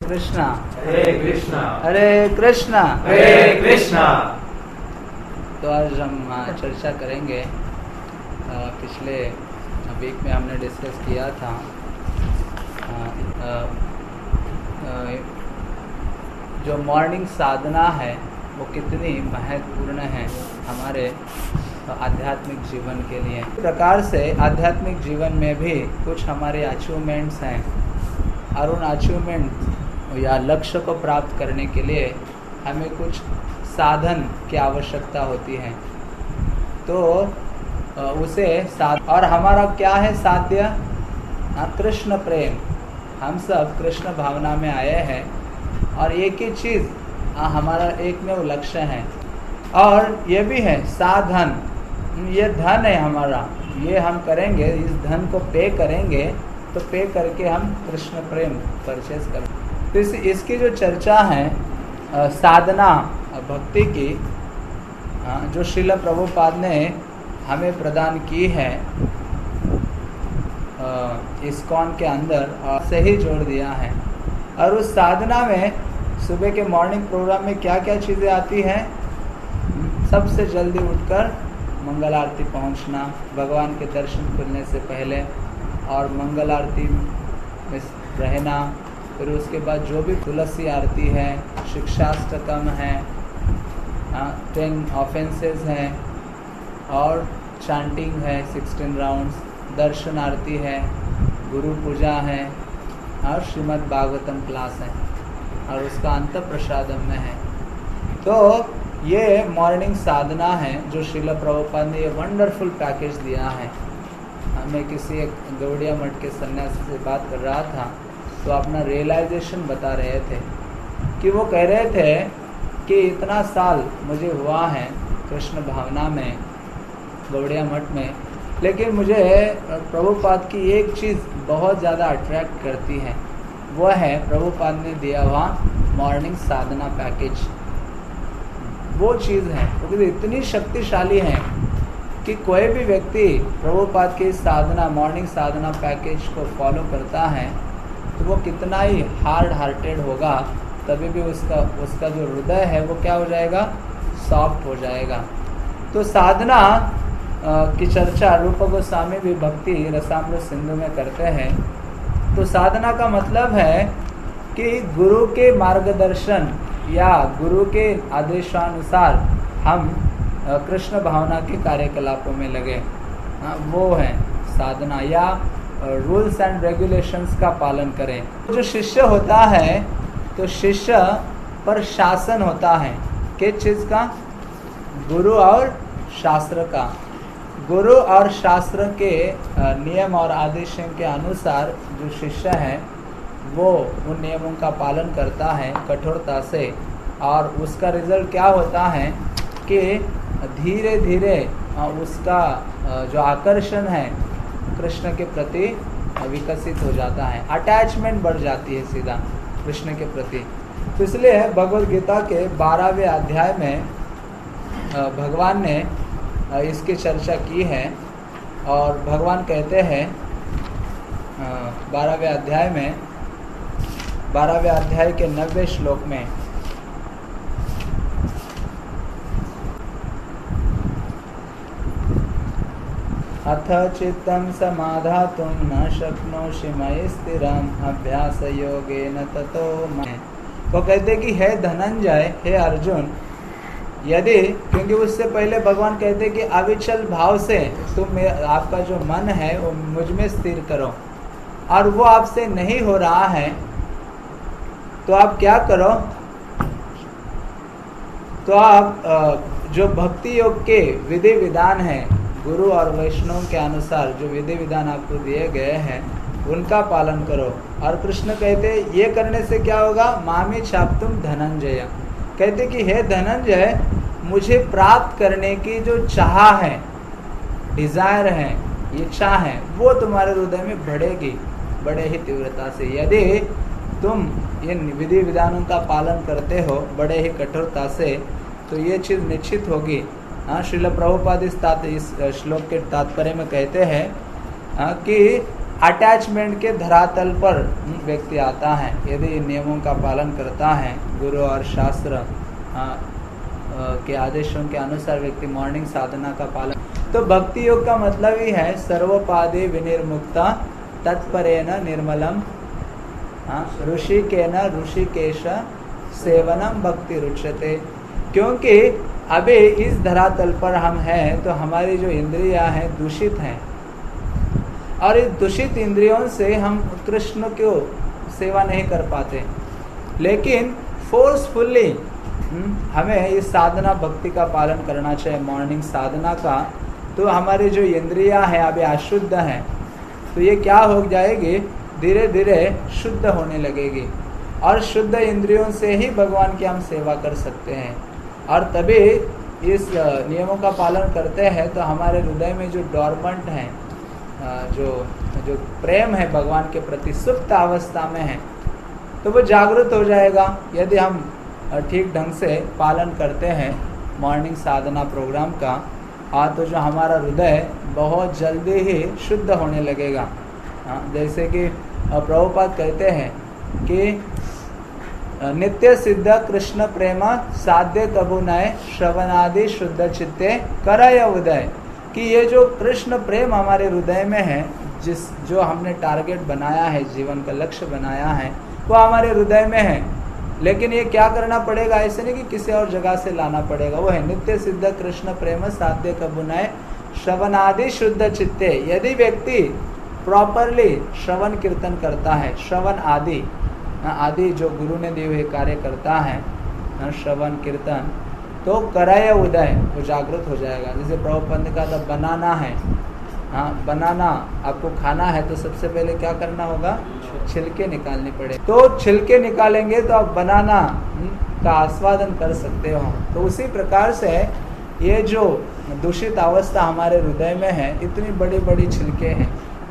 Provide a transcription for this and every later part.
कृष्णा हरे कृष्णा हरे कृष्णा हरे कृष्णा। तो आज हम चर्चा करेंगे। पिछले वीक में हमने डिस्कस किया था जो मॉर्निंग साधना है वो कितनी महत्वपूर्ण है हमारे आध्यात्मिक जीवन के लिए। इस प्रकार से आध्यात्मिक जीवन में भी कुछ हमारे अचीवमेंट्स हैं और उन अचीवमेंट या लक्ष्य को प्राप्त करने के लिए हमें कुछ साधन की आवश्यकता होती है। तो उसे और हमारा क्या है साध्य? कृष्ण प्रेम। हम सब कृष्ण भावना में आए हैं और एक ही चीज़ हमारा एक में वो लक्ष्य है। और ये भी है साधन, ये धन है हमारा, ये हम करेंगे, इस धन को पे करेंगे तो पे करके हम कृष्ण प्रेम परचेज करेंगे। तो इसकी जो चर्चा है साधना भक्ति की जो श्रील प्रभुपाद ने हमें प्रदान की है इस्कॉन के अंदर से ही जोड़ दिया है। और उस साधना में सुबह के मॉर्निंग प्रोग्राम में क्या क्या चीज़ें आती हैं? सबसे जल्दी उठकर मंगल आरती पहुंचना, भगवान के दर्शन खुलने से पहले, और मंगल आरती में रहना। फिर उसके बाद जो भी तुलसी आरती है, शिक्षाष्टकम है, 10 ऑफेंसेस हैं, और चांटिंग है 16 राउंड्स, दर्शन आरती है, गुरु पूजा है, और श्रीमद् भागवतम क्लास है, और उसका अंत प्रसादम में है। तो ये मॉर्निंग साधना है जो श्रील प्रभुपाद ने ये वंडरफुल पैकेज दिया है। मैं किसी एक गौड़िया मठ के सन्यासी से बात कर रहा था तो अपना रियलाइजेशन बता रहे थे कि वो कह रहे थे कि इतना साल मुझे हुआ है कृष्ण भावना में गौड़िया मठ में, लेकिन मुझे प्रभुपाद की एक चीज़ बहुत ज़्यादा अट्रैक्ट करती है, वो है प्रभुपाद ने दिया हुआ मॉर्निंग साधना पैकेज। वो चीज़ है क्योंकि इतनी शक्तिशाली है कि कोई भी व्यक्ति प्रभुपाद की साधना मॉर्निंग साधना पैकेज को फॉलो करता है तो वो कितना ही हार्ड हार्टेड होगा, तभी भी उसका जो हृदय है वो क्या हो जाएगा? सॉफ्ट हो जाएगा। तो साधना की चर्चा रूप गोस्वामी भी भक्ति रसामृत सिंधु में करते हैं। तो साधना का मतलब है कि गुरु के मार्गदर्शन या गुरु के आदेशानुसार हम कृष्ण भावना के कार्यकलापों में लगे, वो है साधना, या रूल्स एंड रेगुलेशंस का पालन करें। जो शिष्य होता है तो शिष्य पर शासन होता है किस चीज़ का? गुरु और शास्त्र का। गुरु और शास्त्र के नियम और आदेशों के अनुसार जो शिष्य है वो उन नियमों का पालन करता है कठोरता से, और उसका रिजल्ट क्या होता है कि धीरे धीरे उसका जो आकर्षण है कृष्ण के प्रति विकसित हो जाता है, अटैचमेंट बढ़ जाती है सीधा कृष्ण के प्रति। तो इसलिए भगवद गीता के 12वें अध्याय में भगवान ने इसकी चर्चा की है, और भगवान कहते हैं 12वें अध्याय के 90वें श्लोक में, अथ चित्तं समाधातुं न शक्नोषि मयि स्थिरम् अभ्यास योगेन ततो मयि। वो कहते कि हे धनंजय, हे अर्जुन, यदि, क्योंकि उससे पहले भगवान कहते कि अविचल भाव से तुम आपका जो मन है वो मुझ में स्थिर करो, और वो आपसे नहीं हो रहा है तो आप क्या करो? तो आप जो भक्ति योग के विधि विधान हैं गुरु और वैष्णव के अनुसार जो विधि विधान आपको दिए गए हैं उनका पालन करो। और कृष्ण कहते ये करने से क्या होगा? मामी छाप्तुम धनंजय। कहते कि हे धनंजय, मुझे प्राप्त करने की जो चाह है, डिज़ायर है, इच्छा है, वो तुम्हारे हृदय में बढ़ेगी बड़े ही तीव्रता से यदि तुम ये विधि विधानों का पालन करते हो बड़े ही कठोरता से। तो ये चीज़ निश्चित होगी। श्रील प्रभुपाद इस श्लोक के तात्पर्य में कहते हैं कि अटैचमेंट के धरातल पर व्यक्ति आता है। यदि इन नियमों का पालन करता है, गुरु और शास्त्र के आदेशों के अनुसार व्यक्ति मॉर्निंग साधना का पालन, तो भक्ति योग का मतलब ही है सर्वपादे विनिर्मुक्ता तत्परेण निर्मलम ऋषिकेन ऋषिकेश सेवनम भक्ति रुच्यते। क्योंकि अभी इस धरातल पर हम हैं तो हमारी जो इंद्रियां हैं दूषित हैं, और इस दूषित इंद्रियों से हम कृष्ण को सेवा नहीं कर पाते। लेकिन फोर्सफुल्ली हमें इस साधना भक्ति का पालन करना चाहिए, मॉर्निंग साधना का। तो हमारी जो इंद्रियां हैं अभी अशुद्ध हैं, तो ये क्या हो जाएगी, धीरे धीरे शुद्ध होने लगेगी, और शुद्ध इंद्रियों से ही भगवान की हम सेवा कर सकते हैं। और तभी इस नियमों का पालन करते हैं तो हमारे हृदय में जो डॉर्मेंट हैं, जो प्रेम है भगवान के प्रति सुप्त अवस्था में है, तो वो जागृत हो जाएगा यदि हम ठीक ढंग से पालन करते हैं मॉर्निंग साधना प्रोग्राम का। तो जो हमारा हृदय बहुत जल्दी ही शुद्ध होने लगेगा। जैसे कि प्रभुपाद कहते हैं कि नित्य सिद्ध कृष्ण प्रेम साध्य कबू नय श्रवणादि शुद्ध चित्ते करय उदय, कि ये जो कृष्ण प्रेम हमारे हृदय में है, जो हमने टारगेट बनाया है, जीवन का लक्ष्य बनाया है, वो हमारे हृदय में है। लेकिन ये क्या करना पड़ेगा, ऐसे नहीं कि किसी और जगह से लाना पड़ेगा। वो है नित्य सिद्ध कृष्ण प्रेम साध्य कबू नय श्रवणादि शुद्ध चित्ते। यदि व्यक्ति प्रॉपरली श्रवण कीर्तन करता है, श्रवण आदि जो गुरु ने दिए हुए कार्य करता है, श्रवण कीर्तन, तो करय उदय, वो जागृत हो जाएगा। जैसे प्रभुपाद ने कहा था बनाना है, बनाना आपको खाना है तो सबसे पहले क्या करना होगा, छिलके निकालने पड़े। तो छिलके निकालेंगे तो आप बनाना का आस्वादन कर सकते हो। तो उसी प्रकार से ये जो दूषित अवस्था हमारे हृदय में है, इतनी बड़ी बड़ी छिलके हैं,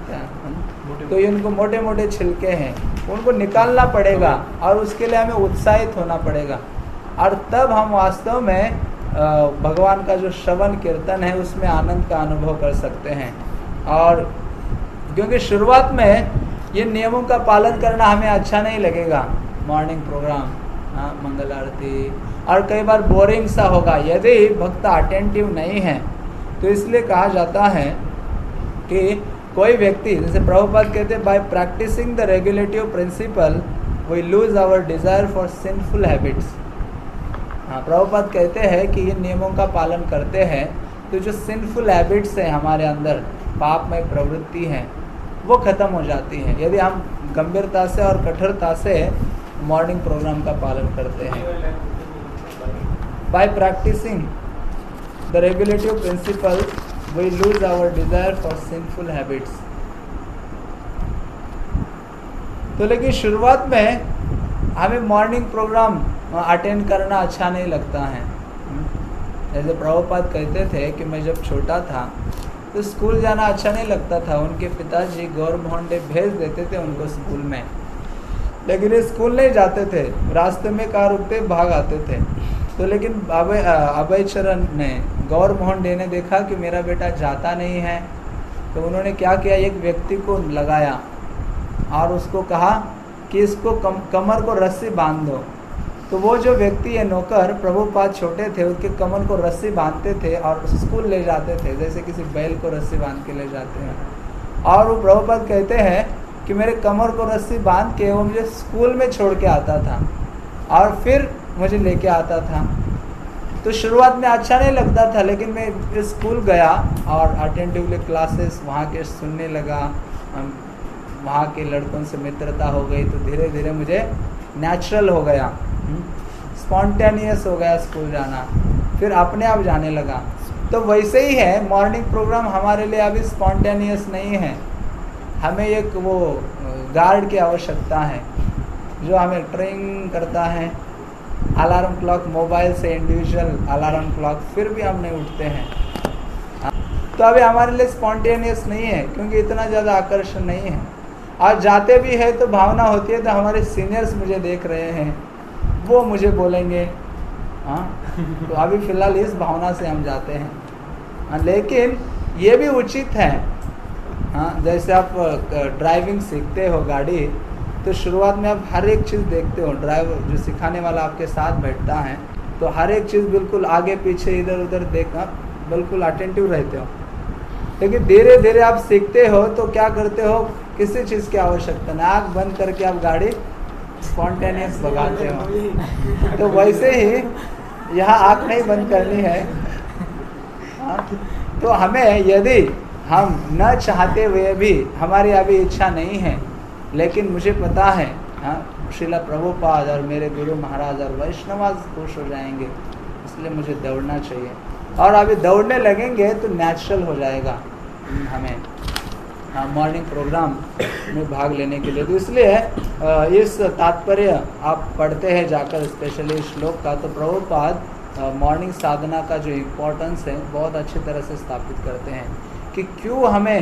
तो इनको मोटे मोटे छिलके हैं, उनको निकालना पड़ेगा, और उसके लिए हमें उत्साहित होना पड़ेगा। और तब हम वास्तव में भगवान का जो श्रवण कीर्तन है उसमें आनंद का अनुभव कर सकते हैं। और क्योंकि शुरुआत में ये नियमों का पालन करना हमें अच्छा नहीं लगेगा, मॉर्निंग प्रोग्राम, मंगल आरती, और कई बार बोरिंग सा होगा यदि भक्त अटेंटिव नहीं है। तो इसलिए कहा जाता है कि कोई व्यक्ति, जैसे प्रभुपाद कहते हैं, by practising the regulative principle we lose our desire for sinful habits. Prabhupada कहते हैं कि ये नियमों का पालन करते हैं तो जो सिंफुल हैबिट्स हैं हमारे अंदर, पापमय प्रवृत्ति है, वो खत्म हो जाती है यदि हम गंभीरता से और कठोरता से मॉर्निंग प्रोग्राम का पालन करते हैं। By practising the regulative principle we lose our desire for sinful habits। तो लेकिन शुरुआत में हमें मॉर्निंग प्रोग्राम अटेंड करना अच्छा नहीं लगता है। जैसे प्रभुपाद कहते थे कि मैं जब छोटा था तो स्कूल जाना अच्छा नहीं लगता था। उनके पिताजी गौर मोहन डे भेज देते थे उनको स्कूल में, लेकिन ये स्कूल नहीं जाते थे, रास्ते में कार रुकते भाग आते थे। तो लेकिन अभय चरण ने, गौर मोहन डे ने देखा कि मेरा बेटा जाता नहीं है, तो उन्होंने क्या किया, एक व्यक्ति को लगाया और उसको कहा कि इसको कमर को रस्सी बांध दो। तो वो जो व्यक्ति है नौकर, प्रभुपाद छोटे थे, उसके कमर को रस्सी बांधते थे और स्कूल ले जाते थे, जैसे किसी बैल को रस्सी बांध के ले जाते हैं। और वो प्रभुपाद कहते हैं कि मेरे कमर को रस्सी बांध के वो मुझे स्कूल में छोड़ के आता था और फिर मुझे लेके आता था। तो शुरुआत में अच्छा नहीं लगता था, लेकिन मैं स्कूल गया और अटेंटिवली क्लासेस वहाँ के सुनने लगा, वहाँ के लड़कों से मित्रता हो गई, तो धीरे धीरे मुझे नेचुरल हो गया, स्पॉन्टेनियस हो गया स्कूल जाना, फिर अपने आप जाने लगा। तो वैसे ही है मॉर्निंग प्रोग्राम हमारे लिए अभी स्पॉन्टेनियस नहीं है। हमें एक वो गार्ड की आवश्यकता है जो हमें ट्रेन करता है, अलार्म क्लॉक, मोबाइल से इंडिविजुअल अलार्म क्लॉक, फिर भी हम नहीं उठते हैं। तो अभी हमारे लिए स्पॉन्टेनियस नहीं है क्योंकि इतना ज़्यादा आकर्षण नहीं है। और जाते भी है तो भावना होती है तो हमारे सीनियर्स मुझे देख रहे हैं, वो मुझे बोलेंगे, तो अभी फ़िलहाल इस भावना से हम जाते हैं। लेकिन ये भी उचित है हाँ, जैसे आप ड्राइविंग सीखते हो गाड़ी, तो शुरुआत में आप हर एक चीज़ देखते हो, ड्राइवर जो सिखाने वाला आपके साथ बैठता है तो हर एक चीज़ बिल्कुल आगे पीछे इधर उधर देखना, बिल्कुल अटेंटिव रहते हो। लेकिन धीरे धीरे आप सीखते हो तो क्या करते हो, किसी चीज़ की आवश्यकता नहीं, आँख बंद करके आप गाड़ी स्पॉन्टेनियस भगाते हो। तो वैसे ही यहाँ आँख नहीं बंद करनी है। हाँ, तो हमें यदि हम न चाहते हुए भी, हमारी अभी इच्छा नहीं है, लेकिन मुझे पता है हाँ श्रीला प्रभुपाद और मेरे गुरु महाराज और वैष्णवाज खुश हो जाएंगे, इसलिए मुझे दौड़ना चाहिए, और अभी दौड़ने लगेंगे तो नेचुरल हो जाएगा हमें मॉर्निंग प्रोग्राम में भाग लेने के लिए। तो इसलिए इस तात्पर्य आप पढ़ते हैं जाकर स्पेशली श्लोक का, तो प्रभुपाद मॉर्निंग साधना का जो इम्पोर्टेंस है बहुत अच्छी तरह से स्थापित करते हैं कि क्यों हमें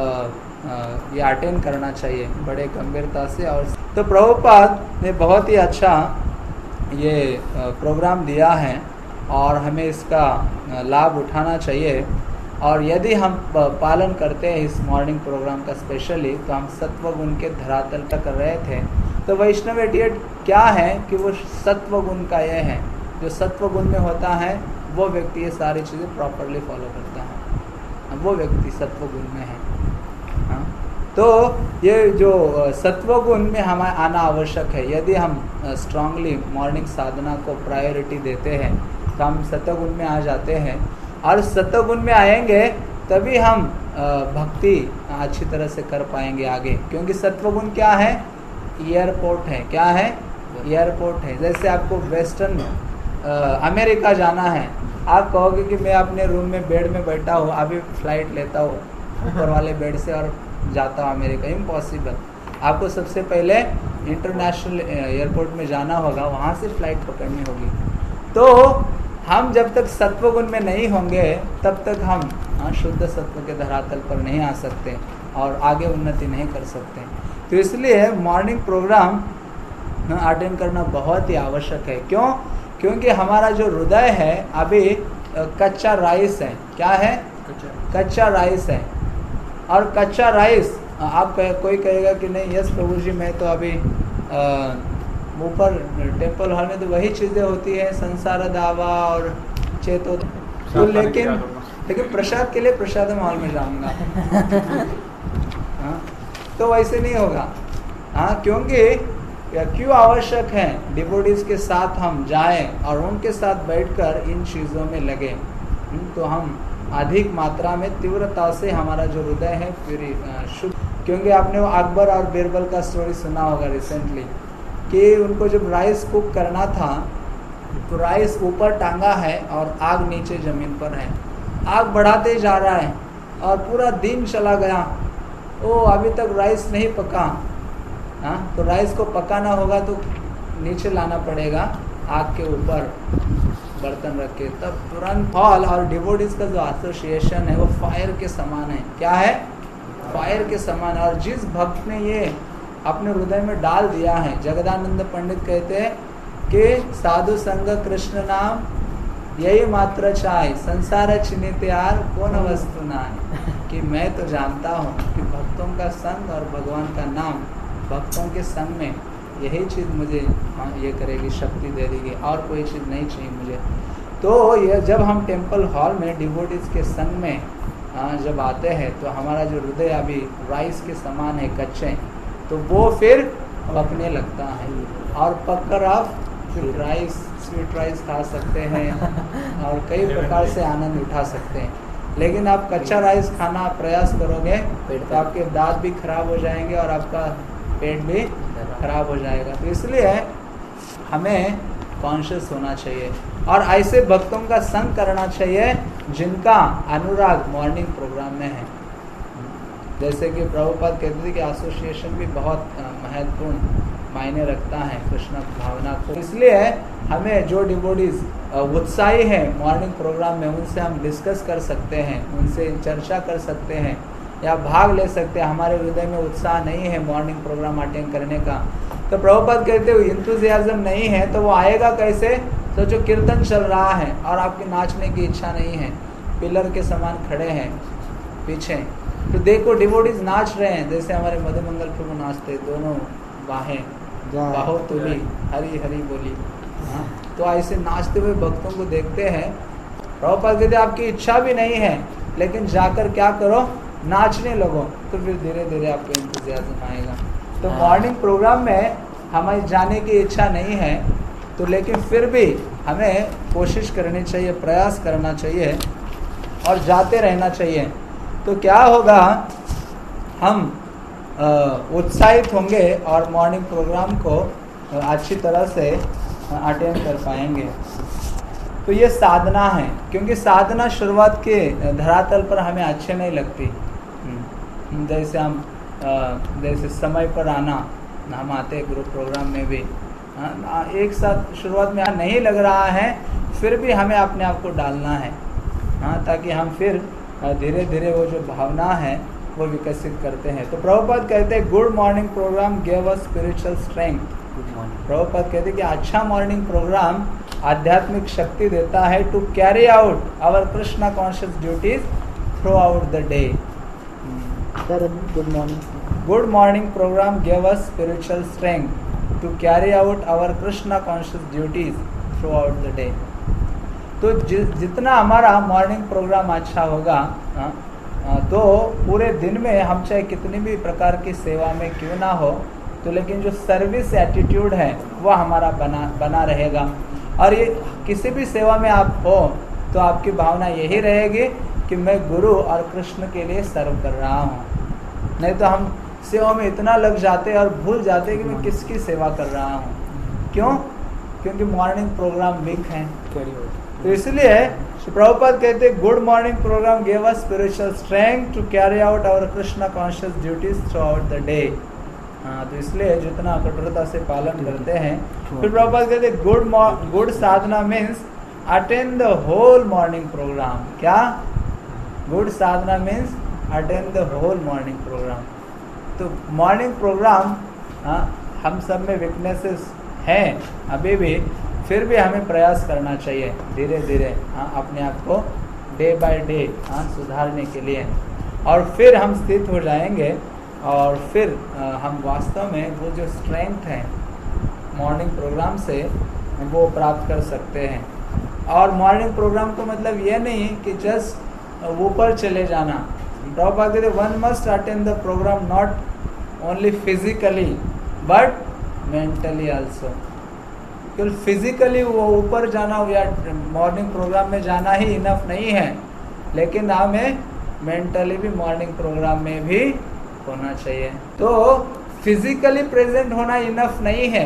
ये अटेंड करना चाहिए बड़े गंभीरता से। और तो प्रभुपाद ने बहुत ही अच्छा ये प्रोग्राम दिया है और हमें इसका लाभ उठाना चाहिए। और यदि हम पालन करते हैं इस मॉर्निंग प्रोग्राम का स्पेशली, तो हम सत्व गुण के धरातल तक कर रहे थे। तो वैष्णव 88 क्या है कि वो सत्व गुण का ये है, जो सत्व गुण में होता है वो व्यक्ति ये सारी चीज़ें प्रॉपरली फॉलो करता है, वो व्यक्ति सत्व गुण में है। हाँ, तो ये जो सत्व गुण में हमें आना आवश्यक है। यदि हम स्ट्रांगली मॉर्निंग साधना को प्रायोरिटी देते हैं तो हम सत्व गुण में आ जाते हैं, और सत्व गुण में आएंगे तभी हम भक्ति अच्छी तरह से कर पाएंगे आगे। क्योंकि सत्व गुण क्या है, एयरपोर्ट है। क्या है, एयरपोर्ट है। जैसे आपको वेस्टर्न अमेरिका जाना है, आप कहोगे कि मैं अपने रूम में बेड में बैठा हूँ, अभी फ्लाइट लेता हूँ ऊपर वाले बेड से और जाता हूँ अमेरिका, इम्पॉसिबल। आपको सबसे पहले इंटरनेशनल एयरपोर्ट में जाना होगा, वहाँ से फ्लाइट पकड़नी होगी। तो हम जब तक सत्व गुण में नहीं होंगे तब तक हम शुद्ध सत्व के धरातल पर नहीं आ सकते और आगे उन्नति नहीं कर सकते। तो इसलिए मॉर्निंग प्रोग्राम अटेंड करना बहुत ही आवश्यक है। क्यों? क्योंकि हमारा जो हृदय है अभी कच्चा राइस है। क्या है? कच्चा राइस है। और कच्चा राइस आप कोई कहेगा कि नहीं यस प्रभु जी, मैं तो अभी ऊपर टेम्पल हॉल में तो वही चीज़ें होती है, संसार दावा और चेतो, तो लेकिन प्रसाद के लिए प्रसाद हॉल में जाऊंगा। हाँ, तो वैसे नहीं होगा। हाँ, क्योंकि क्यों आवश्यक है डिवोटीज के साथ हम जाएं और उनके साथ बैठकर इन चीज़ों में लगे, तो हम अधिक मात्रा में तीव्रता से हमारा जो हृदय है फिर शुद्ध। क्योंकि आपने वो अकबर और बीरबल का स्टोरी सुना होगा रिसेंटली, कि उनको जब राइस कुक करना था तो राइस ऊपर टांगा है और आग नीचे ज़मीन पर है। आग बढ़ाते जा रहा है और पूरा दिन चला गया, ओ अभी तक राइस नहीं पका। हाँ, तो राइस को पकाना होगा तो नीचे लाना पड़ेगा आग के ऊपर बर्तन रख के, तब तुरंत हॉल और डिवोटीज का जो एसोसिएशन है वो फायर के समान है। क्या है? फायर के समान। और जिस भक्त ने ये अपने हृदय में डाल दिया है, जगदानंद पंडित कहते हैं कि साधु संग कृष्ण नाम यही मात्र चाहे, संसार चिन्हित यार कौन वस्तु ना है। कि मैं तो जानता हूँ कि भक्तों का संग और भगवान का नाम, भक्तों के संग में यही चीज़ मुझे ये करेगी, शक्ति दे देगी, और कोई चीज़ नहीं चाहिए मुझे। तो ये जब हम टेम्पल हॉल में डिवोटीज के संग में जब आते हैं तो हमारा जो हृदय अभी राइस के समान है, कच्चे, तो वो फिर पकने लगता है और पककर आप फिर राइस, स्वीट राइस खा सकते हैं और कई प्रकार से आनंद उठा सकते हैं। लेकिन आप कच्चा राइस खाना प्रयास करोगे तो आपके दांत भी खराब हो जाएंगे और आपका पेट भी खराब हो जाएगा। तो इसलिए हमें कॉन्शियस होना चाहिए और ऐसे भक्तों का संग करना चाहिए जिनका अनुराग मॉर्निंग प्रोग्राम में है। जैसे कि प्रभुपाद कहते थे कि एसोसिएशन भी बहुत महत्वपूर्ण मायने रखता है कृष्ण भावना को। इसलिए हमें जो डिवोटीज उत्साही है मॉर्निंग प्रोग्राम में, उनसे हम डिस्कस कर सकते हैं, उनसे चर्चा कर सकते हैं या भाग ले सकते हैं। हमारे हृदय में उत्साह नहीं है मॉर्निंग प्रोग्राम अटेंड करने का, तो प्रभुपाद कहते हुए इंथुजियाज्म नहीं है तो वो आएगा कैसे? तो जो कीर्तन चल रहा है और आपके नाचने की इच्छा नहीं है, पिलर के समान खड़े हैं पीछे, तो देखो डिवोटीज नाच रहे हैं, जैसे हमारे मधुमंगल प्रभु नाचते, दोनों बाहें बाहों तुली हरी हरी बोली। हाँ, तो ऐसे नाचते हुए भक्तों को देखते हैं। प्रभुपाद कहते आपकी इच्छा भी नहीं है, लेकिन जाकर क्या करो, नाचने लगो, तो फिर धीरे धीरे आपको इंतजाम आएगा। तो मॉर्निंग प्रोग्राम में हमें जाने की इच्छा नहीं है, तो लेकिन फिर भी हमें कोशिश करनी चाहिए, प्रयास करना चाहिए और जाते रहना चाहिए। तो क्या होगा, हम उत्साहित होंगे और मॉर्निंग प्रोग्राम को अच्छी तरह से अटेंड कर पाएंगे। तो ये साधना है, क्योंकि साधना शुरुआत के धरातल पर हमें अच्छे नहीं लगती। जैसे हम जैसे समय पर आना, हम आते हैं ग्रुप प्रोग्राम में भी, एक साथ शुरुआत में नहीं लग रहा है, फिर भी हमें अपने आप को डालना है, हाँ, ताकि हम फिर धीरे धीरे वो जो भावना है वो विकसित करते हैं। तो प्रभुपाद कहते हैं good morning programme give us spiritual strength. Prabhupada कहते हैं कि अच्छा मॉर्निंग प्रोग्राम आध्यात्मिक शक्ति देता है to carry out our Krishna conscious duties throughout the day. Good morning programme give us spiritual strength to carry out our Krishna conscious duties throughout the day. तो जितना हमारा मॉर्निंग प्रोग्राम अच्छा होगा, तो पूरे दिन में हम चाहे कितनी भी प्रकार की सेवा में क्यों ना हो, तो लेकिन जो सर्विस एटीट्यूड है वह हमारा बना रहेगा। और ये किसी भी सेवा में आप हो तो आपकी भावना यही रहेगी कि मैं गुरु और कृष्ण के लिए सर्व कर रहा हूँ। नहीं तो हम सेवा में इतना लग जाते हैं और भूल जाते हैं कि मैं किसकी सेवा कर रहा हूँ। क्यों? क्योंकि मॉर्निंग प्रोग्राम वीक है। तो इसलिए प्रभुपाद कहते हैं good morning programme give us spiritual strength to carry out our Krishna conscious duties throughout the day. हाँ, तो इसलिए जितना कठोरता से पालन करते हैं। फिर प्रभुपाद कहते हैं good sadhana means attend the whole morning programme. क्या? Good sadhana means attend the whole morning programme. तो मॉर्निंग प्रोग्राम, हम सब में वीकनेसेस हैं अभी भी, फिर भी हमें प्रयास करना चाहिए धीरे धीरे, अपने आप को डे बाय डे सुधारने के लिए, और फिर हम स्थित हो जाएंगे और फिर हम वास्तव में वो जो स्ट्रेंथ है मॉर्निंग प्रोग्राम से वो प्राप्त कर सकते हैं। और मॉर्निंग प्रोग्राम को मतलब ये नहीं कि जस्ट ऊपर चले जाना। प्रभुपाद कहते one must attend the programme not only physically but mentally also. केवल फिजिकली वो ऊपर जाना या मॉर्निंग प्रोग्राम में जाना ही इनफ नहीं है, लेकिन हमें मेंटली भी मॉर्निंग प्रोग्राम में भी होना चाहिए। तो फिजिकली प्रेजेंट होना इनफ नहीं है,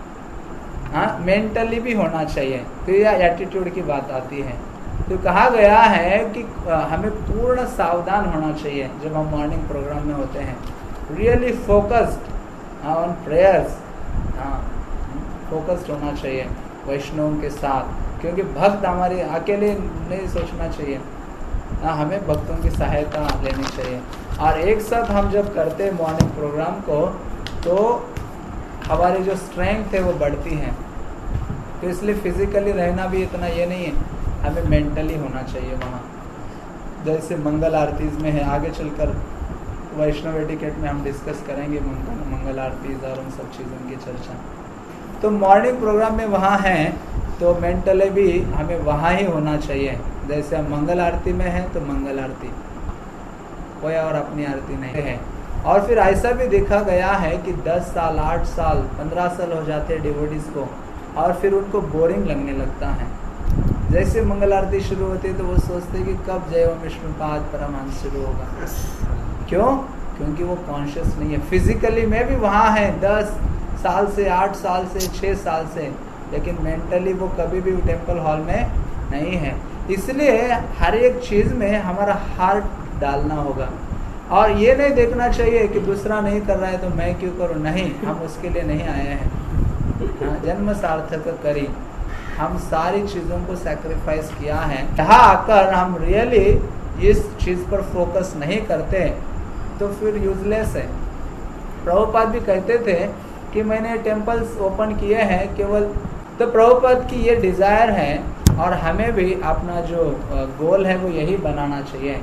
मेंटली भी होना चाहिए। तो यह एटीट्यूड की बात आती है। तो कहा गया है कि हमें पूर्ण सावधान होना चाहिए जब हम मॉर्निंग प्रोग्राम में होते हैं। Really focused on prayers, focused होना चाहिए वैष्णवों के साथ, क्योंकि भक्त हमारे अकेले नहीं सोचना चाहिए, हमें भक्तों की सहायता लेनी चाहिए। और एक साथ हम जब करते हैं मॉर्निंग प्रोग्राम को, तो हमारी जो स्ट्रेंथ है वो बढ़ती है। तो इसलिए फिजिकली रहना भी इतना ये नहीं है, हमें मेंटली होना चाहिए वहाँ। जैसे मंगल आरतीज में है, आगे चलकर वैष्णव एटिकेट में हम डिस्कस करेंगे मंगल आरतीज और उन सब चीज़ों की चर्चा। तो मॉर्निंग प्रोग्राम में वहाँ हैं, तो मेंटली भी हमें वहाँ ही होना चाहिए। जैसे हम मंगल आरती में हैं तो मंगल आरती, कोई और अपनी आरती नहीं है। और फिर ऐसा भी देखा गया है कि 10 साल 8 साल 15 साल हो जाते हैं डिवोटीज को, और फिर उनको बोरिंग लगने लगता है। जैसे मंगल आरती शुरू होती है तो वो सोचते हैं कि कब जय ओम विष्णुपाद परमहंस शुरू होगा। क्यों? क्योंकि वो कॉन्शियस नहीं है। फिजिकली में भी वहाँ है 10 साल से 8 साल से 6 साल से, लेकिन मेंटली वो कभी भी टेम्पल हॉल में नहीं है। इसलिए हर एक चीज़ में हमारा हार्ट डालना होगा, और ये नहीं देखना चाहिए कि दूसरा नहीं कर रहा है तो मैं क्यों करूँ। नहीं, हम उसके लिए नहीं आए हैं। जन्म सार्थक करी, हम सारी चीज़ों को सैक्रिफाइस किया है। यहाँ आकर हम रियली इस चीज़ पर फोकस नहीं करते तो फिर यूजलेस है। प्रभुपाद भी कहते थे कि मैंने टेम्पल्स ओपन किए हैं केवल, तो प्रभुपाद की ये डिज़ायर है, और हमें भी अपना जो गोल है वो यही बनाना चाहिए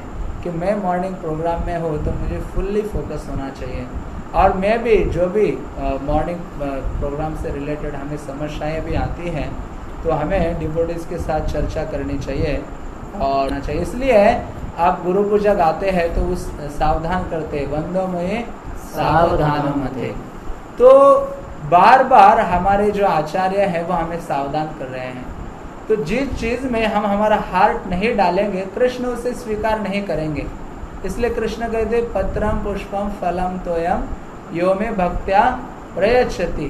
कि मैं मॉर्निंग प्रोग्राम में हूँ तो मुझे फुल्ली फोकस होना चाहिए, और मैं भी जो भी मॉर्निंग प्रोग्राम से रिलेटेड हमें समस्याएं भी आती हैं तो हमें डिवोटीज के साथ चर्चा करनी चाहिए और चाहिए। इसलिए आप गुरु पूजा गाते हैं तो उस सावधान करते वंदो में सावधान मते, तो बार बार हमारे जो आचार्य हैं वो हमें सावधान कर रहे हैं। तो जिस चीज में हम हमारा हार्ट नहीं डालेंगे कृष्ण उसे स्वीकार नहीं करेंगे। इसलिए कृष्ण कहते पत्रम पुष्पम फलम तोयम यो में भक्त्या प्रयच्छति।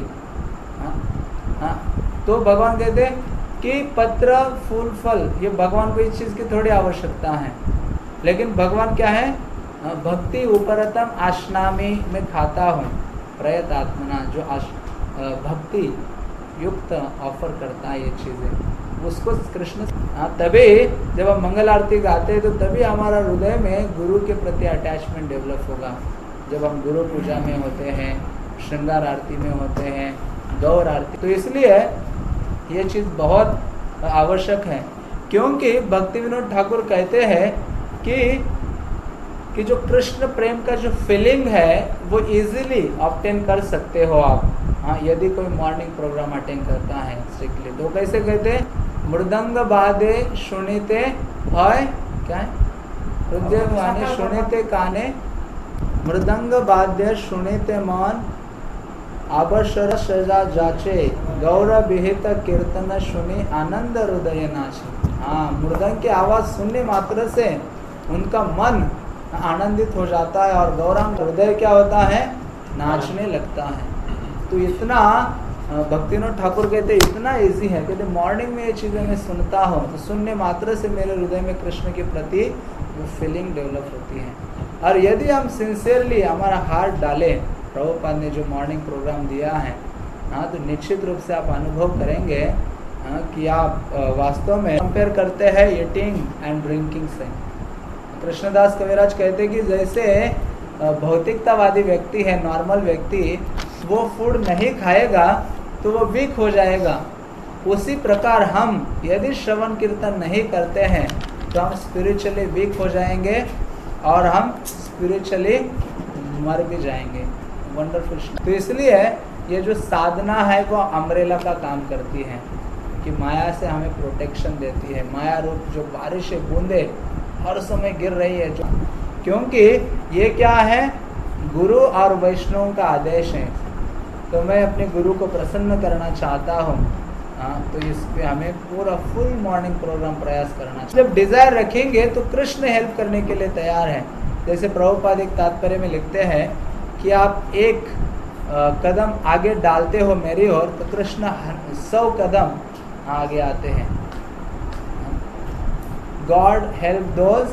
तो भगवान कहते कि पत्र फूल फल ये भगवान को इस चीज की थोड़ी आवश्यकता है, लेकिन भगवान क्या है, भक्ति उपरतम आश्नामी में खाता हूँ प्रयत आत्मना, जो भक्ति युक्त ऑफर करता है ये चीजें उसको कृष्ण। तभी जब हम मंगल आरती गाते हैं तो तभी हमारा हृदय में गुरु के प्रति अटैचमेंट डेवलप होगा। जब हम गुरु पूजा में होते हैं, श्रृंगार आरती में होते हैं, गौर आरती, तो इसलिए ये चीज बहुत आवश्यक है। क्योंकि भक्ति विनोद ठाकुर कहते हैं कि जो कृष्ण प्रेम का जो फीलिंग है वो इजीली ऑब्टेन कर सकते हो आप, हाँ, यदि कोई मॉर्निंग प्रोग्राम अटेंड करता है स्ट्रिक्टली। तो कैसे कहते हैं, मृदंग बादे सुनिते है, क्या है, हृदय माने सुनिते काने, मृदंग वाद्य सुनिते मन, आबशर सजा जाचे, गौरव विहित कीर्तन सुनी आनंद हृदय नाचे। हाँ, मृदंग की आवाज सुनने मात्र से उनका मन आनंदित हो जाता है और गौरव हृदय क्या होता है, नाचने लगता है। तो इतना भक्तिविनोद ठाकुर कहते इतना इजी है, कहते मॉर्निंग में ये चीज़ें मैं सुनता हूँ तो सुनने मात्र से मेरे हृदय में कृष्ण के प्रति वो फीलिंग डेवलप होती है। और यदि हम सिंसियरली हमारा हार्ट डालें, प्रभुपाद ने जो मॉर्निंग प्रोग्राम दिया है, हाँ, तो निश्चित रूप से आप अनुभव करेंगे कि आप वास्तव में कंपेयर करते हैं ईटिंग एंड ड्रिंकिंग से। कृष्णदास कविराज कहते हैं कि जैसे भौतिकतावादी व्यक्ति है, नॉर्मल व्यक्ति, वो फूड नहीं खाएगा तो वो वीक हो जाएगा, उसी प्रकार हम यदि श्रवण कीर्तन नहीं करते हैं तो हम स्पिरिचुअली वीक हो जाएंगे और हम स्पिरिचुअली मर भी जाएंगे। वंडरफुल। तो इसलिए ये जो साधना है वो अम्ब्रेला का काम करती है कि माया से हमें प्रोटेक्शन देती है। माया रूप जो बारिश बूंदे हर समय गिर रही है, जो क्योंकि ये क्या है, गुरु और वैष्णव का आदेश है। तो मैं अपने गुरु को प्रसन्न करना चाहता हूँ, तो इस पे हमें पूरा फुल मॉर्निंग प्रोग्राम प्रयास करना चाहिए। जब डिजायर रखेंगे तो कृष्ण हेल्प करने के लिए तैयार है। जैसे प्रभुपाद एक तात्पर्य में लिखते हैं कि आप एक कदम आगे डालते हो मेरी ओर तो कृष्ण 100 कदम आगे आते हैं। गॉड हेल्प दोज,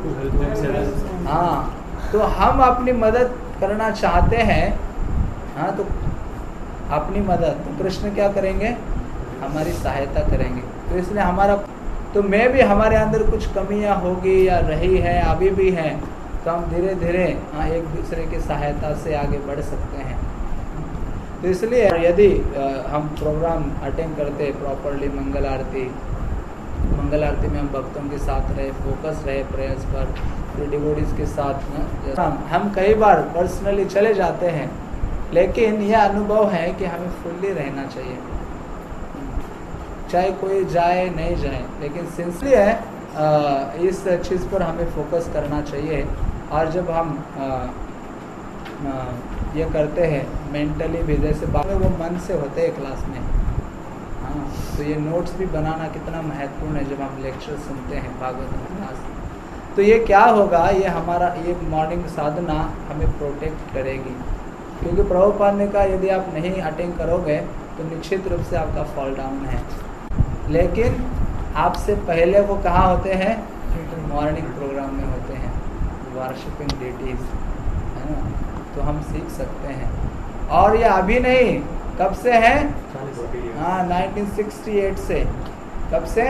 हाँ, तो हम अपनी मदद करना चाहते हैं, हाँ, तो अपनी मदद तो कृष्ण क्या करेंगे, हमारी सहायता करेंगे। तो इसलिए हमारा, तो मैं भी हमारे अंदर कुछ कमियां होगी या रही है अभी भी है, तो हम धीरे धीरे एक दूसरे की सहायता से आगे बढ़ सकते हैं। तो इसलिए यदि हम प्रोग्राम अटेंड करते प्रॉपरली, मंगल आरती में हम भक्तों के साथ रहे, फोकस रहे प्रेयर्स पर, फिर डिवोटीज के साथ हम कई बार पर्सनली चले जाते हैं, लेकिन यह अनुभव है कि हमें फुल्ली रहना चाहिए, चाहे कोई जाए नहीं जाए, लेकिन सिंसियरली है इस चीज़ पर हमें फोकस करना चाहिए। और जब हम ये करते हैं मेंटली भी, जैसे बाद में वो मन से होते हैं क्लास में, हाँ, तो ये नोट्स भी बनाना कितना महत्वपूर्ण है जब हम लेक्चर सुनते हैं भागवत क्लास। तो ये क्या होगा, ये हमारा ये मॉर्निंग साधना हमें प्रोटेक्ट करेगी, क्योंकि प्रभुपाद ने कहा यदि आप नहीं अटेंड करोगे तो निश्चित रूप से आपका फॉल डाउन है। लेकिन आपसे पहले वो कहाँ होते हैं, मॉर्निंग प्रोग्राम में होते हैं, वर्शिपिंग डेटीज, है ना। तो हम सीख सकते हैं, और ये अभी नहीं, कब से है, हाँ, 1968 से, कब से,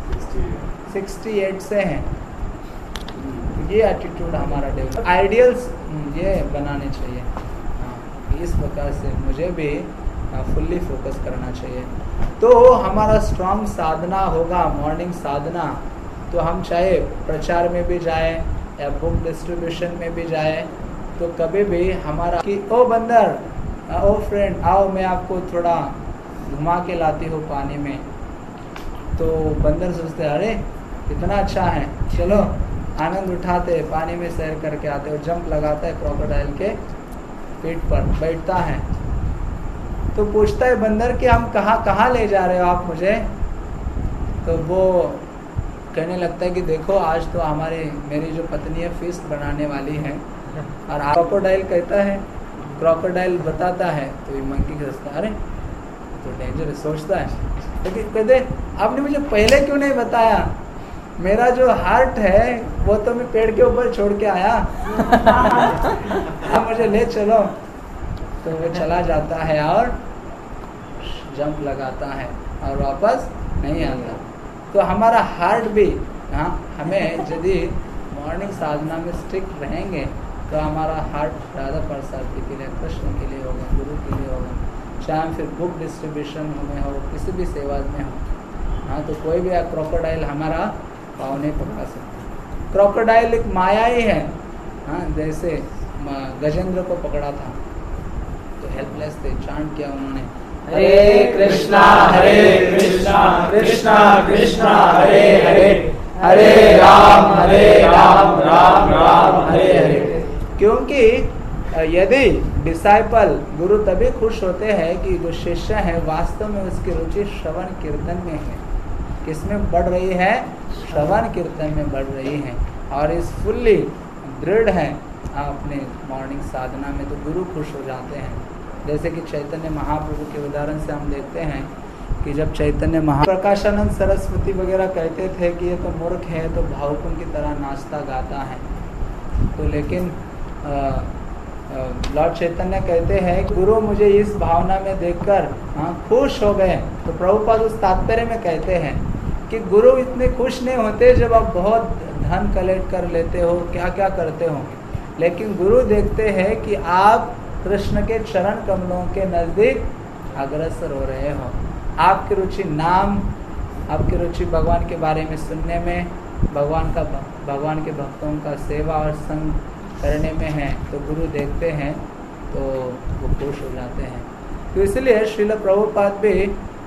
68 से है। ये एटीट्यूड हमारा डेवलप, आइडियल्स ये बनाने चाहिए, हाँ, इस प्रकार से मुझे भी फुल्ली फोकस करना चाहिए। तो हमारा स्ट्रॉन्ग साधना होगा मॉर्निंग साधना, तो हम चाहे प्रचार में भी जाए, या बुक डिस्ट्रीब्यूशन में भी जाए तो कभी भी हमारा कि ओ बंदर, ओ फ्रेंड आओ मैं आपको थोड़ा घुमा के लाती हूँ पानी में, तो बंदर सोचते अरे कितना अच्छा है, चलो आनंद उठाते, पानी में सैर करके आते, और जंप लगाता है क्रोकोडाइल के पीठ पर बैठता है। तो पूछता है बंदर कि हम कहाँ ले जा रहे हो आप मुझे? तो वो कहने लगता है कि देखो आज तो मेरी जो पत्नी है फीस्ट बनाने वाली है, और क्रोकोडाइल कहता है, क्रोकोडाइल बताता है, तो ये मंकी सोचता है अरे तो डेंजर सोचता है, लेकिन कहते आपने मुझे पहले क्यों नहीं बताया, मेरा जो हार्ट है वो तो मैं पेड़ के ऊपर छोड़ के आया अब मुझे ले चलो। तो वो चला जाता है और जंप लगाता है और वापस नहीं आता। तो हमारा हार्ट भी हमें यदि मॉर्निंग साधना में स्ट्रिक्ट रहेंगे तो हमारा हार्ट ज़्यादा प्रसाद के लिए, कृष्ण के लिए होगा, गुरु के लिए होगा, चाहे फिर बुक डिस्ट्रीब्यूशन में हो, किसी भी सेवा में हो। तो कोई भी क्रोकोडाइल हमारा पाँव नहीं पकड़ा सकता। क्रोकोडाइल एक माया ही है, जैसे गजेंद्र को पकड़ा था तो हेल्पलेस थे, चांट किया उन्होंने हरे कृष्णा कृष्णा कृष्णा हरे हरे, हरे राम राम राम हरे हरे। क्योंकि यदि डिसाइपल, गुरु तभी खुश होते हैं कि जो शिष्य है वास्तव में उसकी रुचि श्रवण कीर्तन में है। किसमें बढ़ रही है? श्रवण कीर्तन में बढ़ रही है, और इस फुल्ली दृढ़ है अपने मॉर्निंग साधना में, तो गुरु खुश हो जाते हैं। जैसे कि चैतन्य महाप्रभु के उदाहरण से हम देखते हैं कि जब चैतन्य प्रकाशानंद सरस्वती वगैरह कहते थे कि ये तो मूर्ख है, तो भावुकों की तरह नाचता गाता है, तो लेकिन लॉर्ड चैतन्य कहते हैं गुरु मुझे इस भावना में देखकर खुश हो गए। तो प्रभुपाद उस तात्पर्य में कहते हैं कि गुरु इतने खुश नहीं होते जब आप बहुत धन कलेक्ट कर लेते हो, क्या क्या करते हो, लेकिन गुरु देखते हैं कि आप कृष्ण के चरण कमलों के नज़दीक अग्रसर हो रहे हो, आपकी रुचि नाम, आपकी रुचि भगवान के बारे में सुनने में, भगवान के भक्तों का सेवा और संग करने में है, तो गुरु देखते हैं तो वो खुश हो जाते हैं। तो इसलिए श्रील प्रभुपाद भी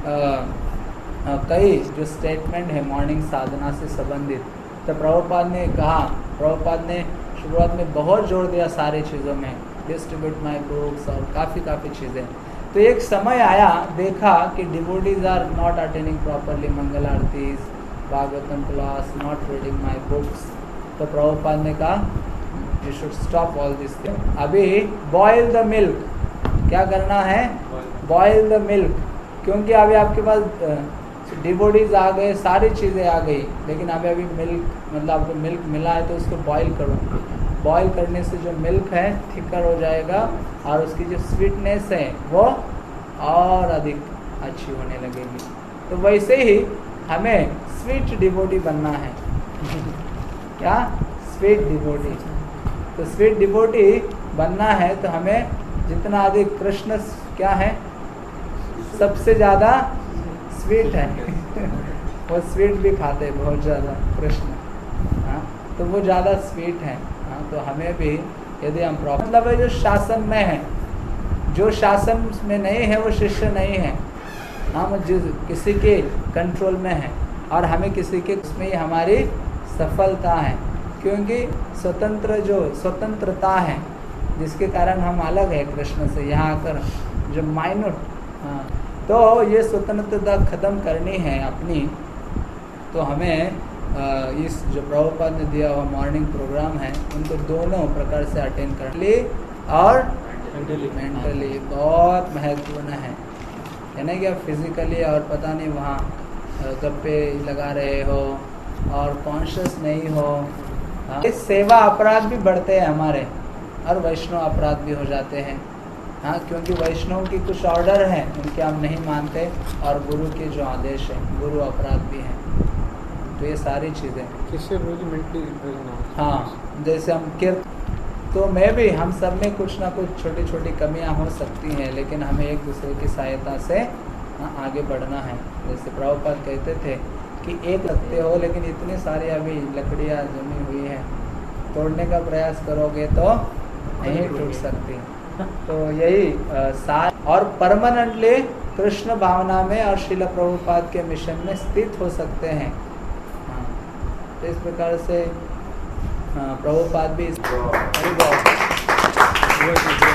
कई जो स्टेटमेंट है मॉर्निंग साधना से संबंधित, तो प्रभुपाद ने कहा, प्रभुपाद ने शुरुआत में बहुत जोर दिया सारी चीज़ों में, डिस्ट्रीब्यूट माई बुक्स और काफ़ी चीज़ें। तो एक समय आया, देखा कि devotees are not attending properly mangal aartis, Bhagavatam class, not reading my books. तो प्रभुपाद ने कहा you should stop all this thing. अभी बॉयल द मिल्क, क्या करना है? बॉयल द मिल्क, क्योंकि अभी आपके पास डिवोटीज आ गए, सारी चीज़ें आ गई, लेकिन अभी मिल्क, मतलब आपको मिल्क मिला है तो उसको बॉयल करो। बॉयल करने से जो मिल्क है थिकर हो जाएगा और उसकी जो स्वीटनेस है वो और अधिक अच्छी होने लगेगी। तो वैसे ही हमें स्वीट डिवोटी बनना है क्या? Sweet devotee. तो स्वीट डिवोटी बनना है तो हमें जितना अधिक, कृष्ण क्या है? सबसे ज़्यादा स्वीट है वो स्वीट भी खाते हैं बहुत ज़्यादा कृष्ण, तो वो ज़्यादा स्वीट है। तो हमें भी यदि हम प्रॉपर, मतलब जो शासन में है, जो शासन में नहीं है वो शिष्य नहीं है, हम जिस किसी के कंट्रोल में है और हमें किसी के उसमें ही हमारी सफलता है, क्योंकि स्वतंत्रता है जिसके कारण हम अलग है कृष्ण से। यहाँ आकर जो माइनर, तो ये स्वतंत्रता ख़त्म करनी है अपनी, तो हमें इस जो प्रभुपाद ने दिया हुआ मॉर्निंग प्रोग्राम है उनको दोनों प्रकार से अटेंड कर ली और मेंटली बहुत महत्वपूर्ण है ना, कि फिजिकली और पता नहीं वहाँ गप्पे लगा रहे हो और कॉन्शियस नहीं हो। इस सेवा अपराध भी बढ़ते हैं हमारे, और वैष्णव अपराध भी हो जाते हैं। क्योंकि वैष्णव की कुछ ऑर्डर हैं उनके हम नहीं मानते, और गुरु के जो आदेश है गुरु अपराध भी हैं। तो ये सारी चीज़ें जैसे हम तो मैं भी, हम सब में कुछ ना कुछ छोटी छोटी कमियां हो सकती हैं, लेकिन हमें एक दूसरे की सहायता से आगे बढ़ना है। जैसे प्रभुपाद कहते थे कि एक रखते हो लेकिन इतनी सारी अभी लकड़ियाँ जमी हुई है, तोड़ने का प्रयास करोगे तो नहीं टूट सकती। तो यही साथ और परमानेंटली कृष्ण भावना में और श्रील प्रभुपाद के मिशन में स्थित हो सकते हैं। हाँ, तो इस प्रकार से प्रभुपाद भी